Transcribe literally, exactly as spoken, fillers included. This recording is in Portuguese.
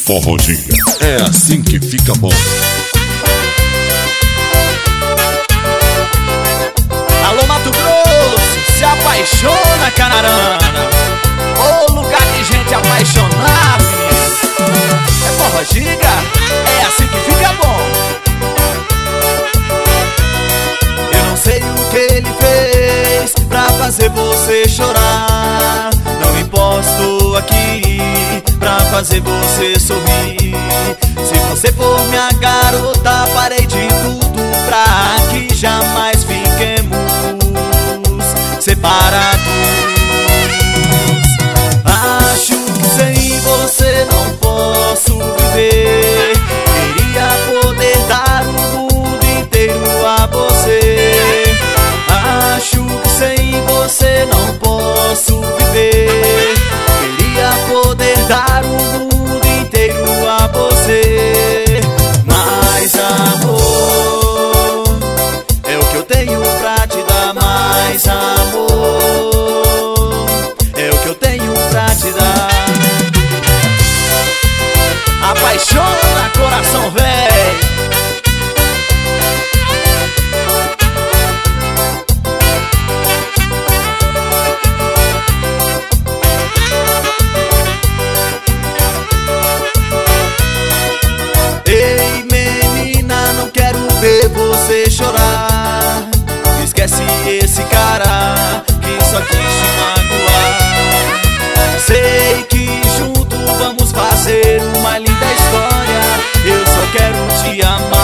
Forrodinha, é assim que fica bom. Alô, Mato Grosso, se apaixona, Canarana. Ô, lugar de gente apaixonada, menino. É Forrodinha, é assim que fica bom. Eu não sei o que ele fez pra fazer você chorar. Não imposto aqui pra fazer você sorrir. Se você for minha garota, farei de tudo pra que jamais fiquemos separados. Acho que sem você não posso viver. Queria poder dar o mundo inteiro a você. Acho que sem você não posso viver. Queria poder dar o mundo inteiro a você. Mas amor, é o que eu tenho pra te dar. Mais amor, é o que eu tenho pra te dar. Apaixona, coração velho. Ei, menina, não quero ver você chorar. Esquece esse cara que só quis te magoar. Sei que junto vamos fazer uma linda história. Eu só quero te amar.